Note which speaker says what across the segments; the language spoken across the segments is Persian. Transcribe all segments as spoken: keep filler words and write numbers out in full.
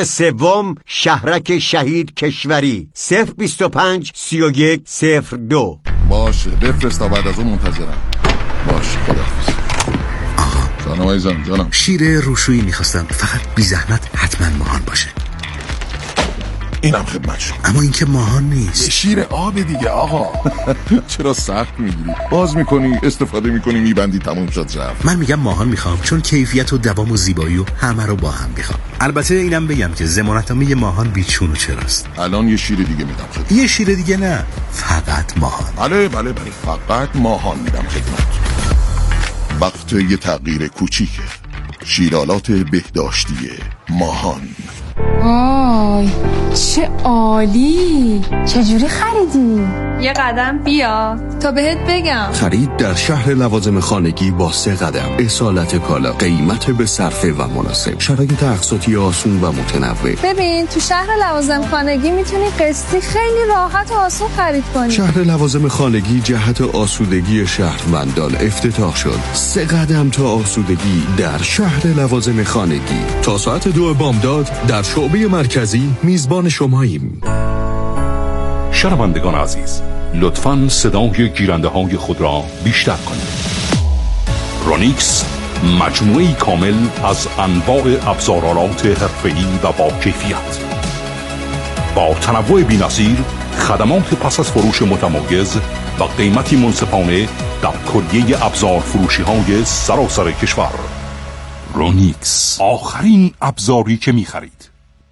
Speaker 1: قطع سوم شهرک شهید کشوری. صفر بیست و پنج سی و یک صفر دو.
Speaker 2: باشه بفرست تا بعد از اون منتظرم. باشه خداحافظ.
Speaker 3: آقا
Speaker 2: جانم عزیزم جانم.
Speaker 3: شیر روشویی میخواستم، فقط بی زحمت حتما ماهان باشه.
Speaker 2: اینم خدمت شما.
Speaker 3: اما این که ماهان نیست.
Speaker 2: شیر آب دیگه آقا. چرا سخت میگیری؟ باز میکنی استفاده میکنی میبندی تموم شد رفت.
Speaker 3: من میگم ماهان میخوام چون کیفیت و دوام و زیبایی و همه رو با هم میخوام. البته اینم بگم که ضمانتنامه ماهان بیچون و چراست.
Speaker 2: الان یه شیر دیگه میدم خدمت.
Speaker 3: یه شیر دیگه نه، فقط ماهان.
Speaker 2: بله بله بله فقط ماهان میدم خدمت. وقت یه تغییر کوچیکه. شیرالات بهداشتی ماهان.
Speaker 4: وای چه عالی. چجوری خریدی؟
Speaker 5: یه قدم بیا تا بهت بگم.
Speaker 6: خرید در شهر لوازم خانگی با سه قدم. اصالت کالا، قیمت به صرفه و مناسب، شرایط اقساطی آسون و متنوع.
Speaker 4: ببین تو شهر لوازم خانگی میتونی قسطی خیلی راحت و آسون خرید کنی.
Speaker 6: شهر لوازم خانگی جهت آسودگی شهروندان افتتاح شد. سه قدم تا آسودگی در شهر لوازم خانگی. تا ساعت دو بامداد در شعبه مرکزی میزبان شماییم.
Speaker 7: شنوندگان عزیز، لطفاً صدای گیرنده های خود را بیشتر کنید. رونیکس مجموعه‌ای کامل از انواع ابزارالات حرفه‌ای و با کیفیت، با تنوع بی‌نظیر، خدمات پس از فروش متمایز و قیمتی منصفانه در کلیه ابزار فروشی های سراسر کشور. رونیکس، آخرین ابزاری که می خرید.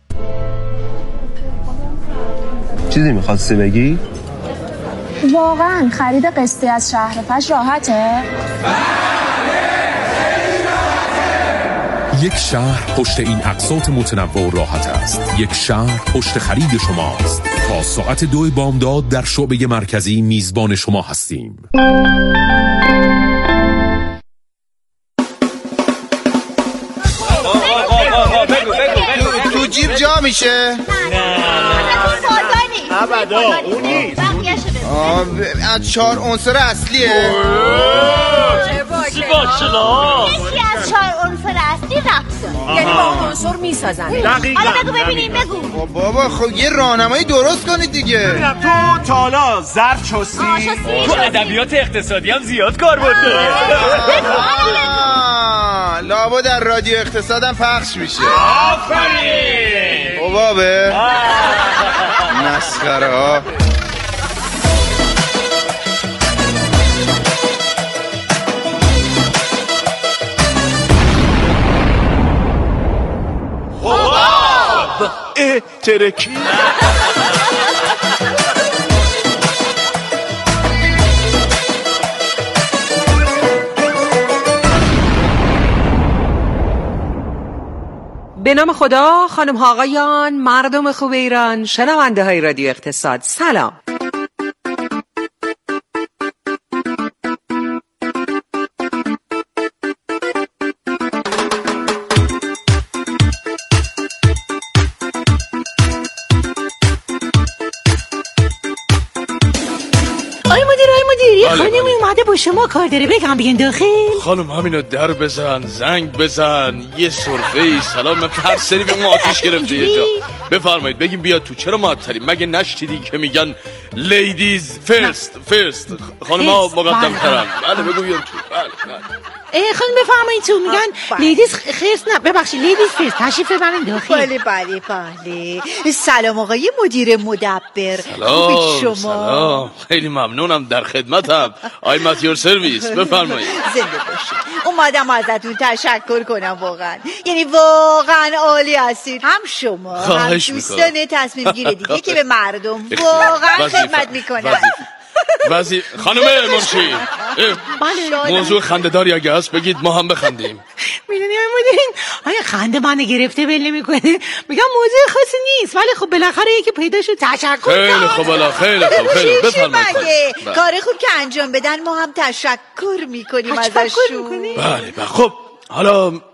Speaker 8: چیزی میخواستی بگی؟
Speaker 4: واقعا خرید قسطی از شهر فش راحته؟
Speaker 9: یک شهر پشت این اقساط متنوع راحت است. یک شهر پشت خرید شماست. تا ساعت دو بامداد در شعبه مرکزی میزبان شما هستیم.
Speaker 10: تو جیب جا میشه؟ ابدا اون نیست. از چهار عنصر اصلیه.
Speaker 11: یکی از چهار عنصر اصلی رقصه،
Speaker 12: یعنی با عنصر میسازن.
Speaker 11: حالا بگو ببینیم بگو.
Speaker 10: بابا خب یه راهنمایی درست کنید دیگه.
Speaker 13: ببینم تو تالا ظرف چستی؟
Speaker 11: تو
Speaker 13: ادبیات اقتصادی هم زیاد کاربرد داره.
Speaker 10: لابا در رادیو اقتصادم پخش میشه.
Speaker 13: آفرین.
Speaker 10: بابا مسخره ها.
Speaker 13: اه ترکی.
Speaker 12: به نام خدا، خانم ها آقایان، مردم خوب ایران، شنونده های رادیو اقتصاد، سلام.
Speaker 14: یه خانم اومده با شما کار داره، بگم بیان داخل.
Speaker 13: خانم همینو در بزن، زنگ بزن، یه سرفه‌ای سلام. من هر سری به ما آتیش گرفته یه جا. بفرمایید بگیم بیا تو. چرا معطلیم؟ مگه نشنیدی که میگن لیدیز فرست فرست؟ خانم ها مقدم ترن. بله بگو بیان تو. بله بله.
Speaker 14: ای خانم بفرمایید تو. میگن لیدیز خرس نه ببخشید لیدیز فرست. تشریف ببرین داخل.
Speaker 12: بله بله بله. سلام آقای مدیر مدبر.
Speaker 13: سلام شما. سلام، خیلی ممنونم، در خدمتم. I'm at your service. بفرمایید.
Speaker 12: زنده باشید. اومدم ازتون تشکر کنم واقعا. یعنی واقعا عالی هستید. هم شما هم دوستان تصمیم گیره دیگه که به مردم واقعا خدمت میکنن.
Speaker 13: وزیر خانم منشی، موضوع خنده‌داری اگه هست بگید ما هم بخندیم.
Speaker 14: میدونی مدیرین آیا خنده منو گرفته بل نمیکنه؟ میگم موضوع خاصی نیست ولی خب بالاخره یکی پیدا شد تشکر کنم.
Speaker 13: خیلی خوب بالا خیلی خوب خیلی بفرمایید.
Speaker 12: کار خوب که انجام بدن ما هم تشکر میکنیم ازشون.
Speaker 13: بله بله. خب حالا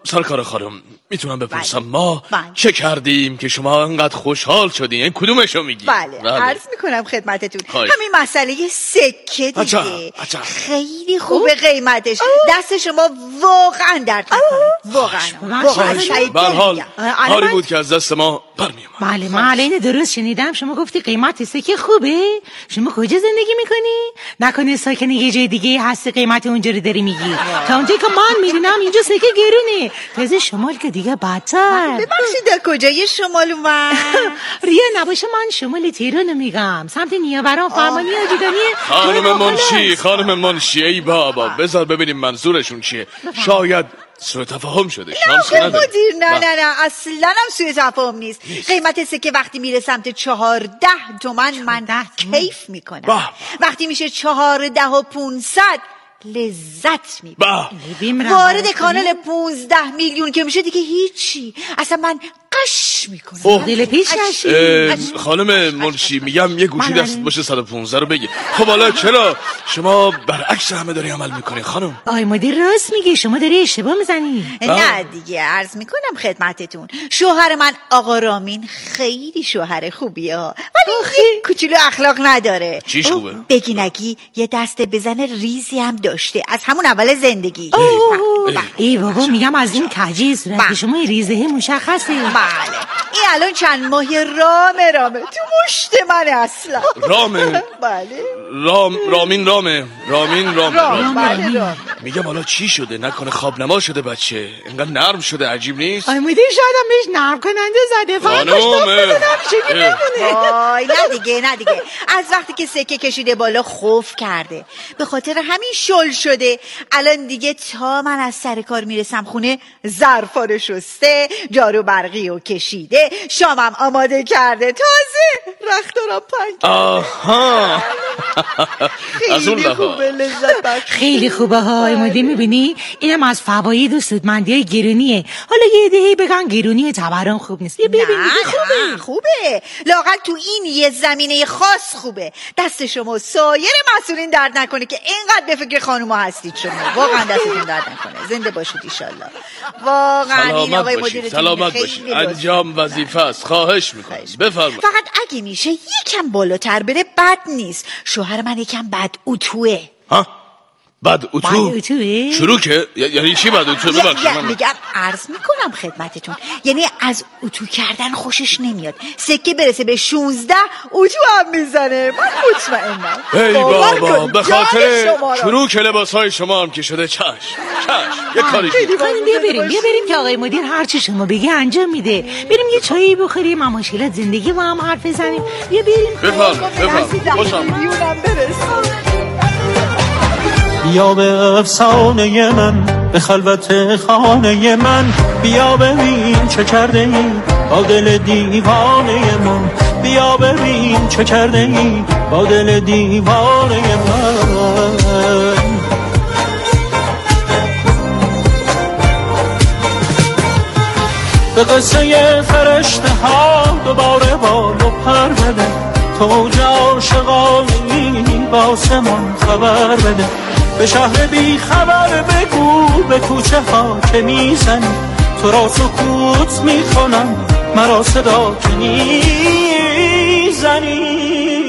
Speaker 13: سرکار خانم میتونم بپرسم
Speaker 12: بله.
Speaker 13: ما
Speaker 12: بله.
Speaker 13: چه کردیم که شما انقدر خوشحال شدین؟ این کدومشو میگی؟
Speaker 12: بله, بله. عرض میکنم خدمتتون خواهش. همین مسئله سکه دیگه
Speaker 13: اچه. اچه.
Speaker 12: خیلی خوبه قیمتش دست شما واقعا درد نکنه واقعا واقعا
Speaker 13: به هر حال کاری بود که از دست ما برمیومد.
Speaker 14: بله من الان درست شنیدم شما گفتی قیمت سکه خوبه. شما کجا زندگی میکنی؟ نکنه ساکن یه جای دیگه هست قیمت اونجا رو داری میگی؟ تا اونجایی که من میدونم اینجا سکه گرونه تازه شمال که دیگه بدتر.
Speaker 12: ببخشید کجای شمال اومد؟
Speaker 14: ریا نباشه من شمال تهران میگم سمت نیاوران فرمانی آجیدانی.
Speaker 13: خانم منشی خانم منشی ای بابا بذار ببینیم منظورشون چیه. شاید سوء تفاهم شده شانس
Speaker 12: نه مدیر نه نه نه اصلا هم سوء تفاهم نیست. قیمت سکه وقتی میره سمت چهارده تومن من کیف میکنم. وقتی میشه چهارده و پونصد لذت میبرم. وارد کانال پونزده میلیون که میشه دیگه هیچی اصلا من قش میکنم.
Speaker 14: دل پیش نشی.
Speaker 13: خانم منشی میگم یه گوشی دست باشه صد و پانزده رو بگی. خب حالا چرا شما برعکس همه داری عمل میکنی خانم؟
Speaker 14: آی مدیر راست میگه شما داری اشتباه میزنی.
Speaker 12: نه دیگه عرض میکنم خدمتتون شوهر من آقا رامین خیلی شوهر خوبیه ها ولی یه کوچولو اخلاق نداره.
Speaker 13: چیش خوبه؟
Speaker 12: بگی نگی یه دست بزنه ریزی هم داشته از همون اول زندگی.
Speaker 14: ای بابا میگم از این کجی صورت شما ریزه مشخصه.
Speaker 12: بله این الان چند ماهی رامه رامه تو مشت منه اصلا.
Speaker 13: رامه؟
Speaker 12: بله
Speaker 13: رام رامین رامه رامین رامه
Speaker 12: رام بله رام.
Speaker 13: میگم حالا چی شده؟ نکنه خواب نما شده بچه اینقدر نرم شده عجیب نیست؟
Speaker 14: آی مدیر شاید هم بهش نرم کننده زده فقط
Speaker 12: وای نه دیگه نه دیگه از وقتی که سکه کشیده بالا خوف کرده به خاطر همین شل شده. الان دیگه تا من از سر کار میرسم خونه ظرفا رو شسته جارو برقی رو کشیده شامم آماده کرده تازه رختارم پنگ.
Speaker 13: آها
Speaker 12: خیلی خوبه لذت بخش.
Speaker 14: خیلی خوبه های مدیر میبینی اینم از فواید و سودمندی های گرونیه. حالا یه دهی بگن گرونی تورم خوب نیست. یه ببین
Speaker 12: خوبه نه خوبه لااقل تو این یه زمینه خاص خوبه. دست شما سایر مسئولین درد نکنه که اینقدر به فکر خانوما هستید شما واقعا دستتون درد نکنه. زنده باشید ان شاء الله. واقعا این آقای مدیر
Speaker 13: سلامت باشید. انجام وظیفه است. خواهش میکنم بفرمایید.
Speaker 12: فقط اگه میشه یکم بالاتر بره بد نیست. شوهر من یکم بد اتوه.
Speaker 13: ها بد اتو
Speaker 14: اتوه
Speaker 13: شروع که یعنی چی بد اتو؟ ببخشید من
Speaker 12: میگم عرض میکنم خدمتتون یعنی از اتو کردن خوشش نمیاد. سکه برسه به شانزده اتو هم میزنه. من مطمئنم.
Speaker 13: ای بابا به خاطر شروع که لباسهای شما هم که شده چش چش یه کاری
Speaker 14: کنیم. بیا بریم بیا بریم که آقای مدیر هر چی شما بگی انجام میده. بریم یه چایی بخوریم ما مشکلات زندگی با هم حرف بزنیم. بیا بریم.
Speaker 13: بفرمایید بفرمایید خوشم
Speaker 15: بیا به افسانه من به خلوت خانه من بیا ببین چه کرده ای با دل دیوانه من بیا ببین چه کرده ای با دل دیوانه من. به قصه فرشته ها دوباره بال و پر بده تو عاشقانی با آسمان خبر بده به شهر بی خبر بگو به کوچه ها که میزنی تو را سکوت میکنم مرا صدا که میزنی.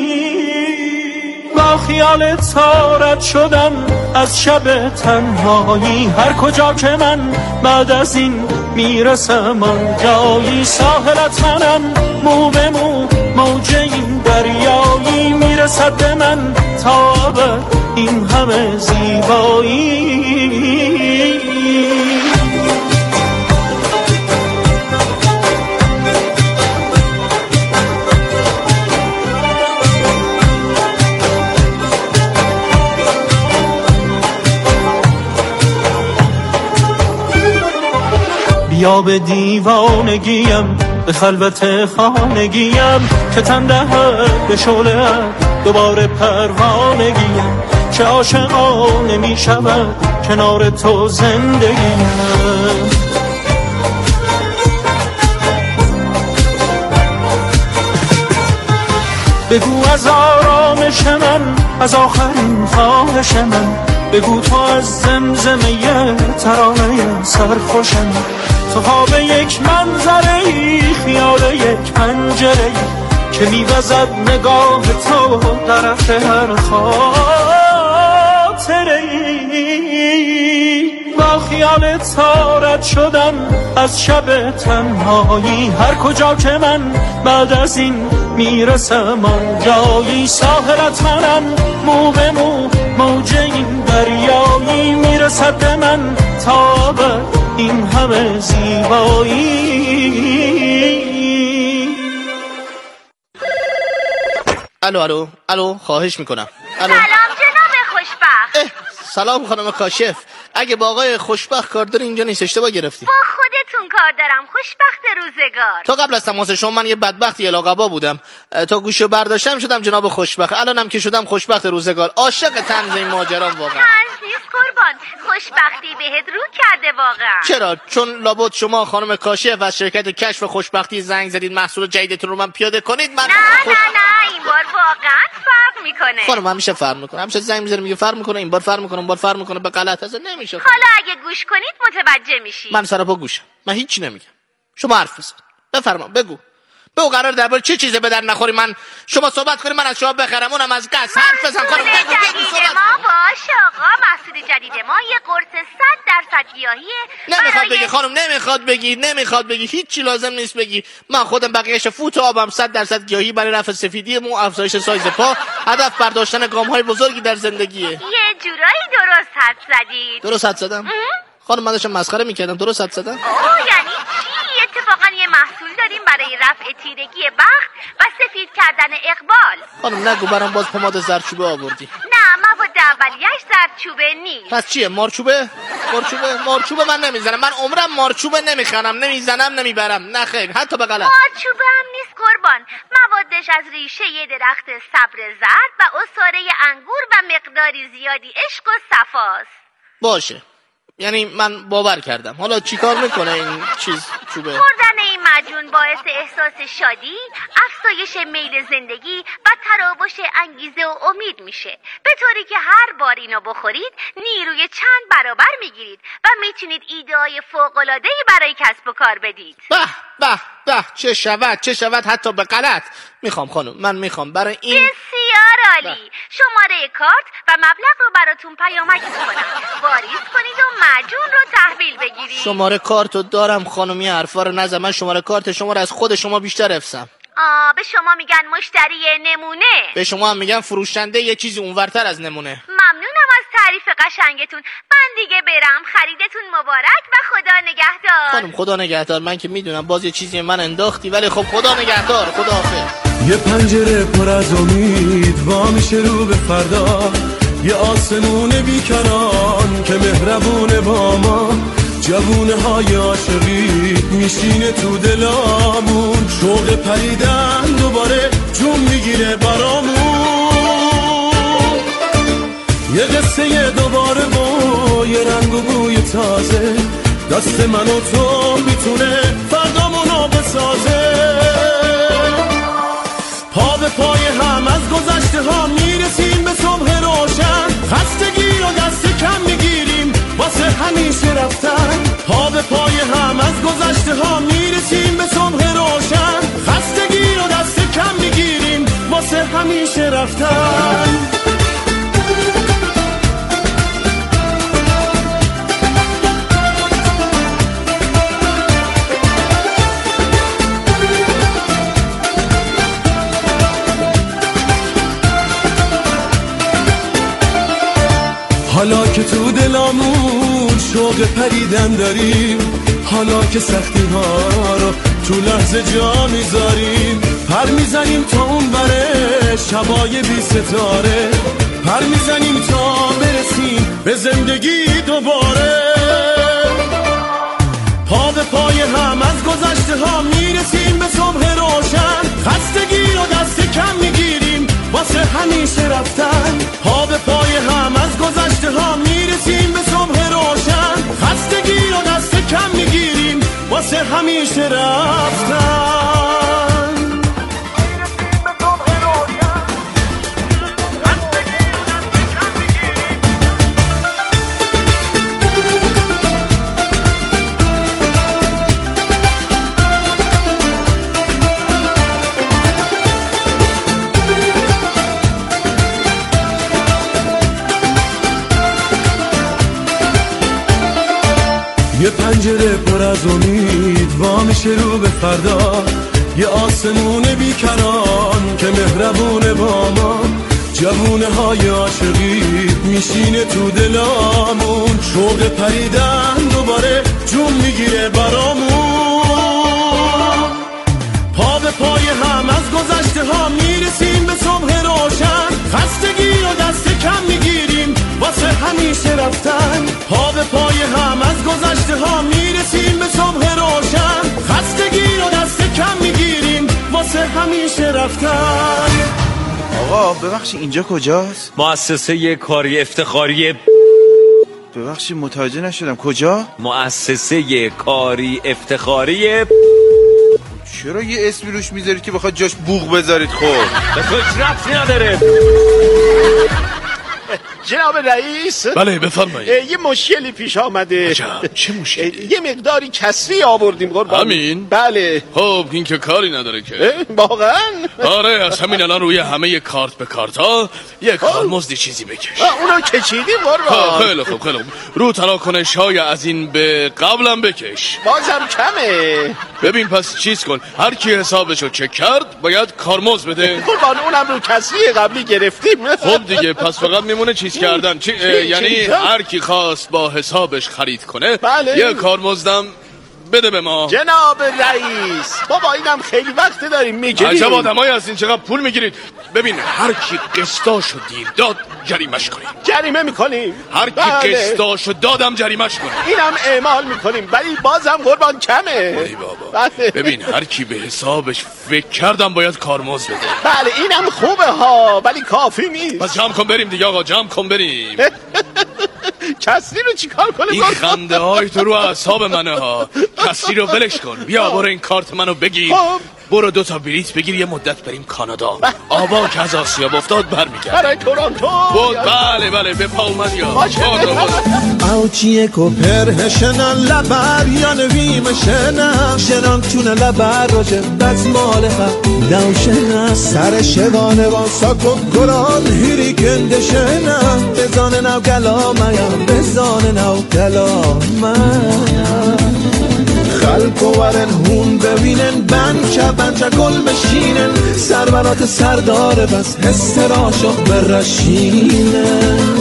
Speaker 15: با خیال تارت شدم از شب تنهایی هر کجا که من بعد از این میرسم آن جایی ساحلت منم مو به مو موج این دریایی میرسد به من تا ابد این همه زیبایی. بیا به دیوانگیم به خلوت خانگیم که تن دهد به شعله دوباره پروانگیم چه عاشقانه می شود کنار تو زندگیم. بگو از آرامش من از آخرین خواهش من بگو تو از زمزمه ترانه سرخوشم، تو خواب یک منظره ای، خیال یک پنجره ای که میوزد نگاه تو طرف هر خاطره ای. با خیال تارت شدم از شب تنهایی، هر کجا که من بعد از این میرسم آنجایی. ساحلت منم، مو به مو موج این دریایی، میرسد به من تا به این همه زیبایی.
Speaker 13: الو الو الو خواهش میکنم. الو.
Speaker 11: سلام جناب خوشبخت.
Speaker 13: سلام خانم کاشف، اگه با آقای خوشبخت کار داری اینجا نیست، اشتباه گرفتی.
Speaker 11: با خودتون کار دارم خوشبخت روزگار.
Speaker 13: تا قبل از تماس شما من یه بدبخت یلاقبا بودم، تا گوشو برداشتم شدم جناب خوشبخت، الانم که شدم خوشبخت روزگار. عاشق طنز این ماجرام واقعا.
Speaker 11: طنز نیست قربان، خوشبختی بهت رو کرده واقعا.
Speaker 13: چرا؟ چون لابد شما خانم کاشف از شرکت کشف خوشبختی زنگ زدید محصول جدیدتون رو من پیاده کنید. من
Speaker 11: نه خوش... نه نه این بار واقعا فرق میکنه.
Speaker 13: خانم همیشه فرق میکنه، همیشه زنگ میزنه میگه فرق میکنه، این بار فرق میکنه، اون بار فرق میکنه، به غلط اصلا نمیشه.
Speaker 11: حالا اگه گوش کنید متوجه میشی.
Speaker 13: من سراپا گوشم، من هیچی نمیگم، شما حرف بزن، بفرما بگو بگو قرار درباره چه چیزی به در نخوری من شما صحبت کنید، من از شما بخرم، اونم از قص. حرف بزن خانم، بگو
Speaker 11: بگو صحبت ما باشه آقا. محصول جدید ما یه قرص صد درصد گیاهیه.
Speaker 13: نمیخواد بگی خانم، نمیخواد بگی، نمیخواد بگی، هیچی لازم نیست بگی. من خودم بقیه‌اش فوت آبم، صد درصد گیاهی برای رفع سفیدی مو، افزایش سایز پا، هدف برداشتن گام‌های بزرگی در زندگیه.
Speaker 11: یه جورایی درست حد زدید.
Speaker 13: درست حد زدم؟ خانم من داشتم مسخره میکردم. درست حد زدم؟
Speaker 11: اوه یعنی چی؟ اتفاقا یه محصول داریم برای رفع تیرگی بخت و سفید کردن اقبال.
Speaker 13: خانم نگو برام باز پماد زردچوبه آوردی.
Speaker 11: نه مواد اولیه‌اش زردچوبه نیست.
Speaker 13: پس چیه؟ مارچوبه؟ مارچوبه؟ مارچوبه من نمیزنم، من عمرم مارچوبه نمیخرم، نمیزنم، نمیبرم، نه خیر، حتی به غلط.
Speaker 11: مارچوبه هم نیست قربان، موادش از ریشه یه درخت صبر زرد و عصاره انگور و مقداری زیادی عشق و صفاست.
Speaker 13: باشه، یعنی من باور کردم. حالا چیکار میکنه این چیز چوبه؟
Speaker 11: خوردن این معجون باعث احساس شادی، افزایش میل زندگی و تراوش انگیزه و امید میشه، به طوری که هر بار اینو بخورید نیروی چند برابر میگیرید و میتونید ایده‌های فوق‌العاده‌ای برای کسب و کار بدید.
Speaker 13: به به به، چه شود چه شود، حتی به غلط. میخوام خانم، من میخوام برای این.
Speaker 11: بسیار عالی. شماره کارت و مبلغ رو براتون پیامک میکنم، واریز کنید و معجون رو تحویل بگیرید.
Speaker 13: شماره کارتو دارم خانمی، حرفا رو نزن. من شماره کارت شما رو از خود شما بیشتر حفظم.
Speaker 11: آه به شما میگن مشتری نمونه.
Speaker 13: به شما هم میگن فروشنده یه چیزی اونورتر از نمونه.
Speaker 11: ممنونم از تعریف قشنگتون. من دیگه برم، خریدتون مبارک و خدا نگهدار.
Speaker 13: خانم خدا نگهدار. من که میدونم باز یه چیزی من انداختی، ولی خب خدا نگهدار. خدا حافظ.
Speaker 16: یه پنجره پر از امید وا میشه رو به فردا، یه آسمون بیکران که مهربونه با ما، جوونه های عاشقی میشینه تو دلامون، شوق پریدن دوباره جون میگیره برامون، یه قصه دوباره با یه رنگ و بوی تازه، دست من و تو میتونه فردامونو بسازه، پا به پای هم از گذشته ها میرسیم به صبح روشن، خستگی رو دست کم میگیریم واسه همیشه رفتن، پا به پای هم از گذشته ها میرسیم به صبح روشن، خستگی رو دست کم میگیریم واسه همیشه رفتن. حالا که تو دلامون شوق پریدن داریم، حالا که سختی ها رو تو لحظه جا میذاریم، پر میزنیم تا اون بره شبای بی ستاره، پر میزنیم تا برسیم به زندگی دوباره، پا به پای هم از گذشته ها میرسیم به صبح روشن، خستگی رو دست کم میگیریم واسه همیشه رفتن، پا به پای هم از گذشته ها میرسیم به صبح روشن، خستگی رو دست کم میگیریم واسه همیشه رفتن. پنجره پر از امید وا میشه رو به فردا، یه آسمون بیکران که مهربونه با ما، جوونه های عاشقی میشینه تو دلامون، شوق پریدن دوباره جون میگیره برامون، پا به پای هم از گذشته ها میرسیم به صبح روشن، خستگی رو دست کم میگیریم واسه همیشه رفتن، پا به پای هم از گذشته ها میرسیم به صبح روشن، خستگی رو دست کم میگیریم واسه همیشه رفتن.
Speaker 10: آقا ببخشید اینجا کجاست؟
Speaker 17: مؤسسه کاری افتخاری.
Speaker 10: ببخشید متوجه نشدم کجا؟
Speaker 17: مؤسسه کاری افتخاری.
Speaker 10: چرا یه اسمی روش میذارید که بخواد جاش بوق بذارید؟ خب
Speaker 17: به کجا ربطی نداره.
Speaker 18: جناب رئیس.
Speaker 13: بله بفرمایید.
Speaker 18: یه مشکلی پیش آمده.
Speaker 13: عجب چه مشکلی؟
Speaker 18: یه مقداری کسری آوردیم قربان.
Speaker 13: همین؟
Speaker 18: بله.
Speaker 13: خب این که کاری نداره که.
Speaker 18: واقعا؟
Speaker 13: آره از همین الان روی همه کارت به کارت ها یه کارمزدی چیزی بکش.
Speaker 18: اونو کشیدیم قربان.
Speaker 13: خیلی خوب خیلی خوب. رو تراکنش های از این به قبلم بکش.
Speaker 18: بازم کمه.
Speaker 13: ببین پس چیز کن، هر کی حسابشو چک کرد باید کارمزد بده.
Speaker 18: قربان اونم رو کسری قبلی گرفتیم.
Speaker 13: خب دیگه پس فقط میمونه چیز کردن. چی؟ یعنی هر کی خواست با حسابش خرید کنه
Speaker 18: بله.
Speaker 13: یه کارمزدم بده به ما.
Speaker 18: جناب رئیس بابا اینم خیلی وقت داریم میگیریم.
Speaker 13: عجب آدمایی هستین چقدر پول میگیرید. ببین هر کی قسطاشو دیر داد جریمش کنیم.
Speaker 18: جریمه میکنیم.
Speaker 13: هر کی
Speaker 18: بله.
Speaker 13: قسطاشو دادم جریمش کنیم.
Speaker 18: اینم اعمال میکنیم ولی بازم قربان کمه.
Speaker 13: ای بابا بله. ببین هر کی به حسابش فکر کردم باید کارمزد بده.
Speaker 18: بله اینم خوبه ها ولی کافی نیست.
Speaker 13: پس جمع کن بریم دیگه آقا، جمع کن بریم.
Speaker 18: کسری رو چیکار کنیم؟
Speaker 13: این خنده های تو رو اعصاب منه ها. کسری رو ولش کن. بیا برو این کارت منو بگیر. برو دو تا بلیط بگیر یه مدت بریم کانادا. آبا که از آسیاب افتاد برمیگرد.
Speaker 18: برای تورنتو.
Speaker 13: بود بله بله به پا اومد یا.
Speaker 16: اوچیه کو پرهشنن لبر یا نویمشنم شنم چونه لبر روشه بزماله دوشنم سر شوانه واسا کو گران هیری کندشنم بزانه نو گلامایم بزانه نو گلامایم خلق و ورن هون ببینن بنچه بنچه گل بشینن سرورات سرداره بس حس راشق برشینن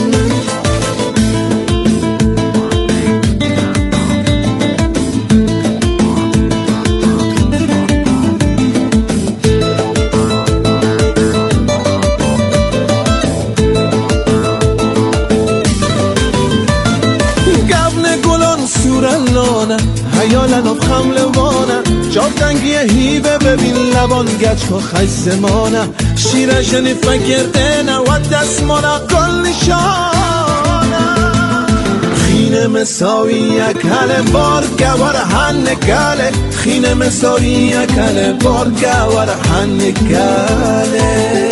Speaker 16: حیالن و خملوانه جافتنگی هیوه ببین لبان گچ که خیزمانه شیرشنی فکرده و دستمانه گل نشانه خینه مساوی یک هل بار گوار هنگله خینه مساوی یک هل بار گوار هنگله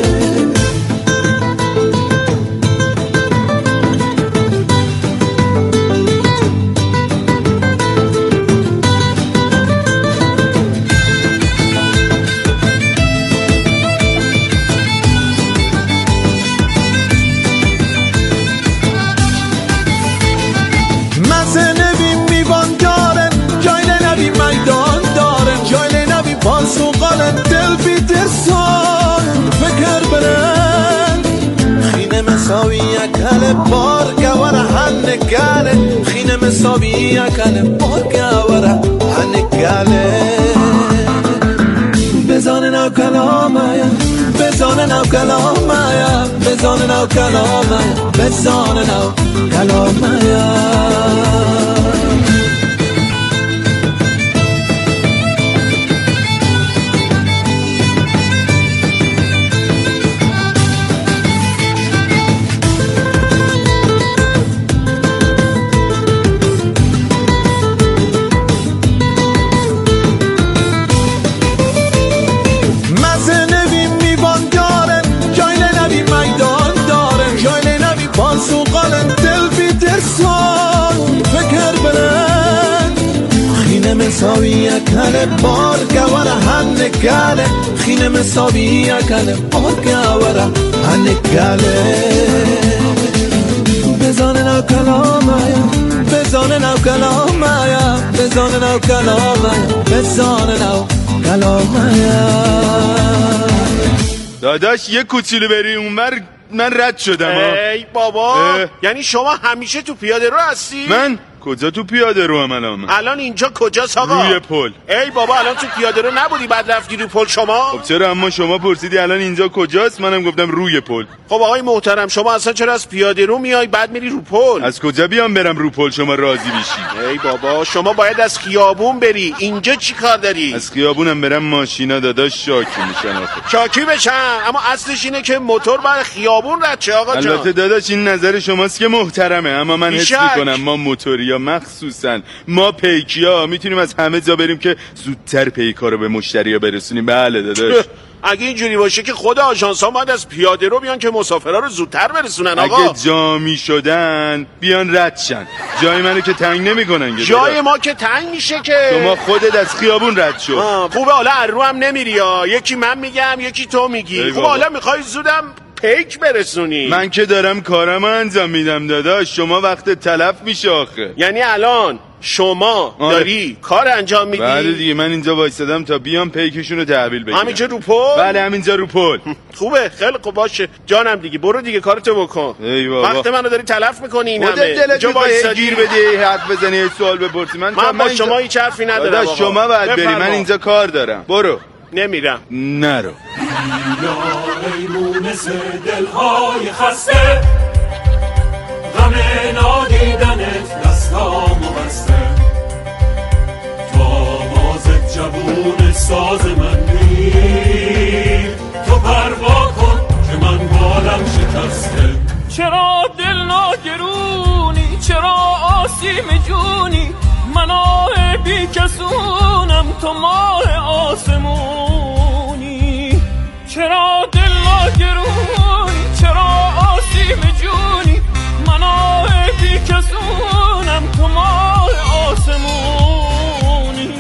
Speaker 16: دل بی درسان فکر برن خینه مساوی یکل بار گوار هنگله خینه مساوی یکل بار گوار هنگله بزانه نو کلامایا بزانه نو کلامایا بزانه نو کلامایا بزانه نو کلامایا مساوی یکل بار گوار هنگله خینه مساوی یکل بار گوار هنگله بزانه نو کلامایا بزانه نو کلامم بزانه نو کلامم بزانه نو کلامم.
Speaker 19: داداش یه کوچولو بری اونور من رد شدم.
Speaker 18: ای بابا اه. یعنی شما همیشه تو پیاده رو هستی؟
Speaker 19: من کجا تو پیاده رو هم الان؟
Speaker 18: الان اینجا کجاست آقا؟
Speaker 19: روی پل.
Speaker 18: ای بابا الان تو پیاده رو نبودی بعد رفتی رو پل شما؟
Speaker 19: خب چرا اما شما پرسیدی الان اینجا کجاست منم گفتم روی پل.
Speaker 18: خب آقای محترم شما اصلا چرا از پیاده رو میای بعد میری رو پل؟
Speaker 19: از کجا بیام برم رو پل شما راضی بشی؟
Speaker 18: ای بابا شما باید از خیابون بری. اینجا چی کار داری؟
Speaker 19: از خیابونم برم ماشینا داداش شاکی میشن آخه.
Speaker 18: شاکی بشن اما اصلش اینه که موتور بعد خیابون رد شه آقا جان.
Speaker 19: البته داداش این نظر شماست که محترمه اما من حس میکنم ما موتوریا مخصوصا ما پیکیا میتونیم از همه جا بریم که زودتر پیکا رو به مشتریا برسونیم. بله داداش.
Speaker 18: اگه اینجوری باشه که خود آژانس ها باید از پیاده رو بیان که مسافرها رو زودتر برسونن آقا.
Speaker 19: اگه جامی شدن بیان رد شن. جای منو که تنگ نمیکنن.
Speaker 18: جای ما که تنگ میشه که
Speaker 19: شما خودت از خیابون رد شو.
Speaker 18: خوبه حالا ارو هم نمیری ها. یکی من میگم یکی تو میگی. خوبه حالا میخوای زودم پیک برسونی.
Speaker 19: من که دارم کارم انجام میدم داداش. شما وقت تلف میشه آخه.
Speaker 18: یعنی الان شما آره. داری کار انجام میدی؟
Speaker 19: بله دیگه من اینجا وایسادم تا بیام پیکشون رو تحویل بگیرم.
Speaker 18: همینجا رو پل؟
Speaker 19: بله همینجا رو پل.
Speaker 18: خوبه خیلی خوب باشه جانم دیگه برو دیگه کارتو بکن. وقت منو داری تلف میکنی این همه.
Speaker 19: اینجا گیر بدی حرف بزنی سوال بپرسی. من
Speaker 18: من با شما هیچ حرفی ندارم آقا.
Speaker 19: شما باید بری من اینجا کار دارم. برو.
Speaker 18: نمیرم.
Speaker 19: نرو.
Speaker 15: مونس دلهای خسته غم نادیدنت دستامو بسته تا بازت جوون ساز من میر تو پروا کن که من بالم شکسته. چرا دل ناگرونی چرا آسیم جونی من آه بی کسونم تو ماه آسمونی. چرا دل ناگرونی چرا آسیم جونی من آه بی کسونم تو ماه آسمونی.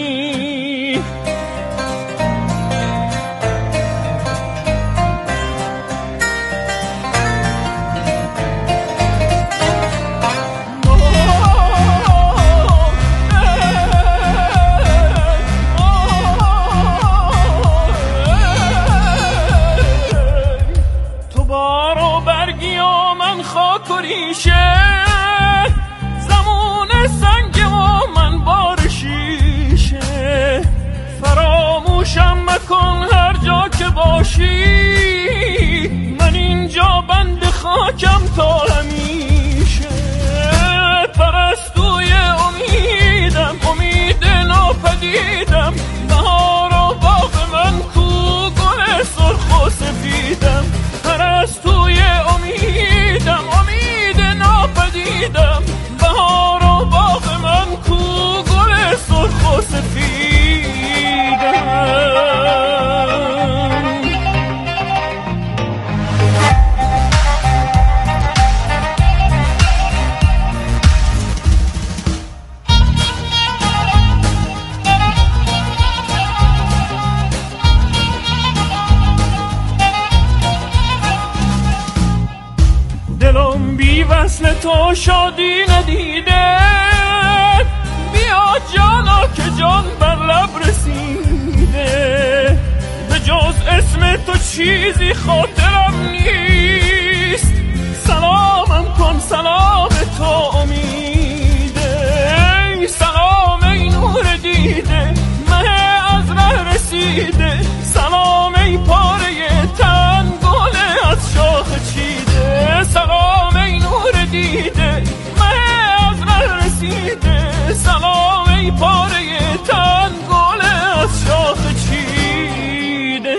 Speaker 15: زمون سنگ و من بار شیشه فراموشم مکن هر جا که باشی من اینجا بند خاکم تا همیشه. پرستوی امیدم امید ناپدیدم بهار و باغ من کو گل سرخ و سفیدم. پرستوی امیدم امید ناپدیدم بهار و باغ من کو گل سرخ و سفیدم. دلم بی وصل تو شادی ندیده بیا جانا که جان بر لب رسیده به جز اسم تو چیزی خاطرم نیست. سلامم کن سلام تو امیده سلام ای نور دیده مه از ره رسیده سلام ای پاره تن گل از شاخ چیده سلام ای نور دیده مه از ره رسیده سلام ای پاره تن گل از شاخ چیده.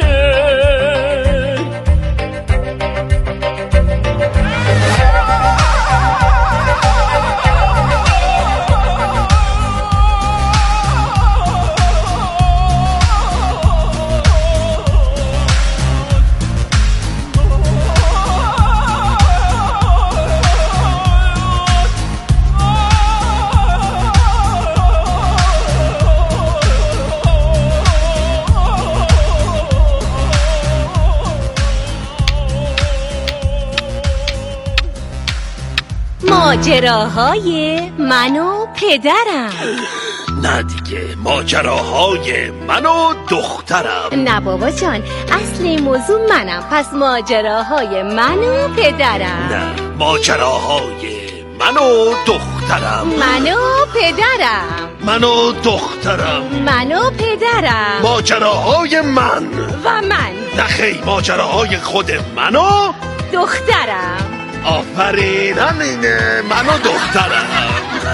Speaker 11: ماجراهای من و پدرم.
Speaker 18: نه دیگه، ماجراهای من و دخترم.
Speaker 11: نه بابا جان، اصل این موضوع منم، پس ماجراهای من و پدرم.
Speaker 18: نه، ماجراهای من و دخترم.
Speaker 11: من و پدرم.
Speaker 18: من و دخترم.
Speaker 11: من و پدرم.
Speaker 18: ماجراهای من
Speaker 11: و من.
Speaker 18: نه خیلی، ماجراهای خود من و
Speaker 11: دخترم.
Speaker 18: آفرین، همینه، من و دخترم.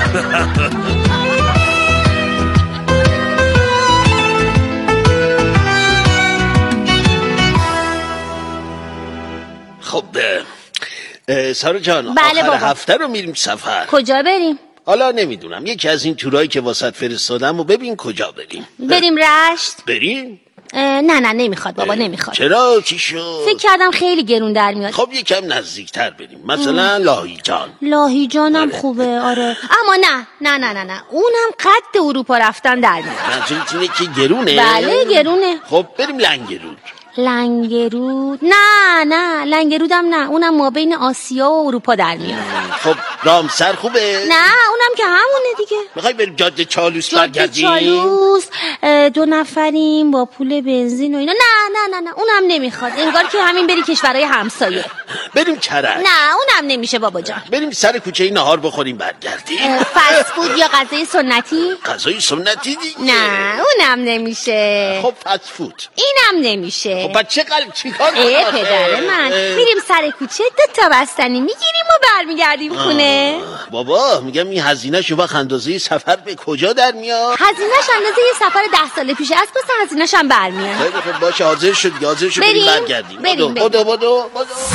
Speaker 18: خب سارا جان،
Speaker 11: بله
Speaker 18: آخر
Speaker 11: بابا.
Speaker 18: هفته رو میریم سفر.
Speaker 11: کجا بریم؟
Speaker 18: حالا نمیدونم، یکی از این تورایی که واسط فرستادم و ببین کجا بریم.
Speaker 11: بریم رشت؟
Speaker 18: بریم؟
Speaker 11: نه نه نمیخواد بابا، نمیخواد.
Speaker 18: چرا؟ چی شد؟
Speaker 11: فکر کردم خیلی گرون در میاد.
Speaker 18: خب یکم نزدیکتر بریم، مثلا لاهیجان.
Speaker 11: لاهیجانم خوبه، آره. اما نه نه نه نه نه اونم قد اروپا رفتن در میاد.
Speaker 18: منظورت اینه که گرونه؟
Speaker 11: بله گرونه.
Speaker 18: خب بریم لنگرود.
Speaker 11: لنگرود؟ نه نه لنگرودم نه، اونم ما بین آسیا و اروپا در میاد.
Speaker 18: خب رامسر خوبه؟
Speaker 11: نه اونم که همونه دیگه.
Speaker 18: میخوای بریم جاده چالوس
Speaker 11: جاده
Speaker 18: برگردیم؟
Speaker 11: چالوس دو نفریم با پول بنزین و اینا. نه نه نه نه اونم نمیخواد، انگار که همین بری کشورهای همسایه.
Speaker 18: بریم کرج.
Speaker 11: نه اونم نمیشه بابا جان.
Speaker 18: بریم سر کوچه نهار بخوریم برگردیم.
Speaker 11: فست فود یا غذای سنتی؟
Speaker 18: غذای سنتی دیگه.
Speaker 11: نه اونم نمیشه.
Speaker 18: خب فست فود.
Speaker 11: اینم نمیشه.
Speaker 18: خب بچه قلب چیکار کنم؟
Speaker 11: ای پدر من، میریم سر کوچه دو تا بستنی میگیریم و برمیگردیم خونه.
Speaker 18: بابا میگم این هزینه شو وقت اندازه سفر به کجا در میاد؟
Speaker 11: هزینه‌ش اندازه یه سفر ده سال پیشه است، پس هزینه‌ش هم برمیاد.
Speaker 18: خیلی خب باشه، حاضر شد حاضر شد بریم برگردیم.
Speaker 11: بریم
Speaker 18: بدو بدو بدو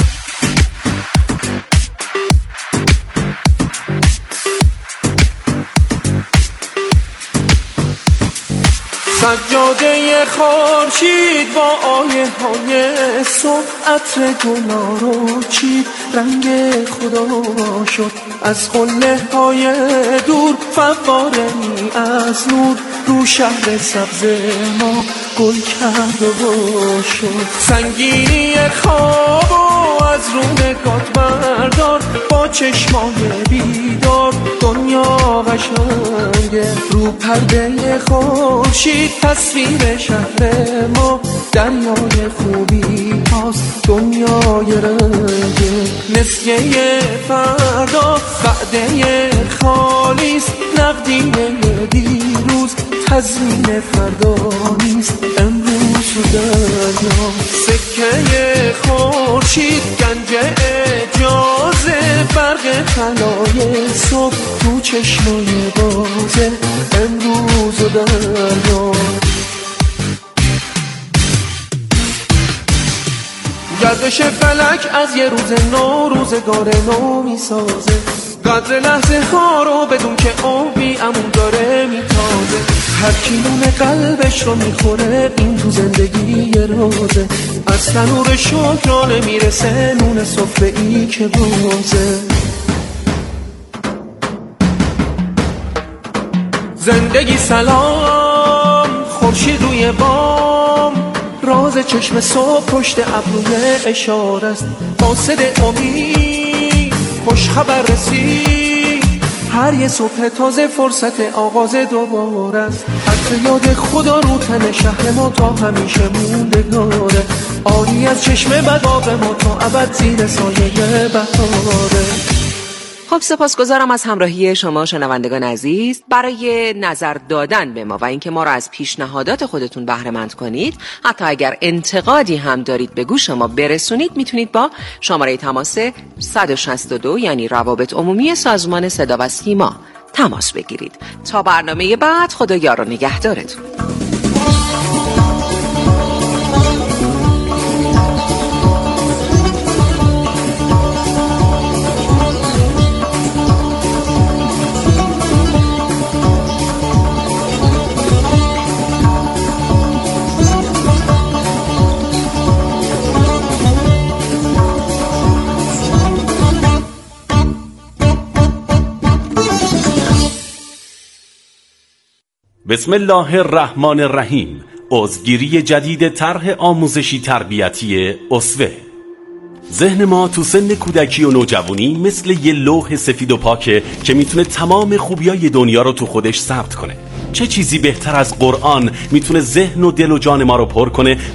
Speaker 15: سجاده خورشید با آیه های صبح عطر گلا رو چید، رنگ خدا شد از قله های دور، فواره می از نور رو شهر سبز ما گل کرد و شد. سنگینی خواب و از رو نگات بردار، با چشمای بیدار دنیا قشنگه، رو پرده خورشید تصویر شهر ما، دریای خوبی هاست دنیای رنگه. نسیه فردا وعده خالیست، نقدینه دیروز تضمین فردا نیست، امروز دریا. سکه خورشید گنج اجازه، برق طلای صبح تو چشمای بازه، امروز دریا. گردش فلک از یه روز نو روزگار نو میسازه، قدر لحظه ها رو بدون که عمری امون داره میتازه. هر کیلون قلبش رو میخوره این تو زندگی یه رازه، از تنور شکرانه میرسه نون سفره ای که بازه. زندگی سلام، خورشید روی بام، راز چشم صبح پشت ابروی اشاره است، قاصد امید خوش خبر رسید، هر یه صبح تازه فرصت آغاز دوباره است. عطر یاد خدا رو تن شهر ما تا همیشه موندگاره، عالی از چشم بقاق ما تا ابد زیر سایه بهاره.
Speaker 20: خب سپاسگزارم از همراهی شما شنوندگان عزیز. برای نظر دادن به ما و اینکه ما را از پیشنهادات خودتون بهره مند کنید، حتی اگر انتقادی هم دارید به گوش ما برسونید، میتونید با شماره تماس صد و شصت و دو یعنی روابط عمومی سازمان صدا و سیما تماس بگیرید. تا برنامه بعد، خدا یار و نگهدارتون.
Speaker 21: بسم الله الرحمن الرحیم. عضوگیری جدید طرح آموزشی تربیتی اسوه. ذهن ما تو سن کودکی و نوجوانی مثل یه لوح سفید و پاکه که میتونه تمام خوبیای دنیا رو تو خودش ثبت کنه. چه چیزی بهتر از قرآن میتونه ذهن و دل و جان ما رو پر کنه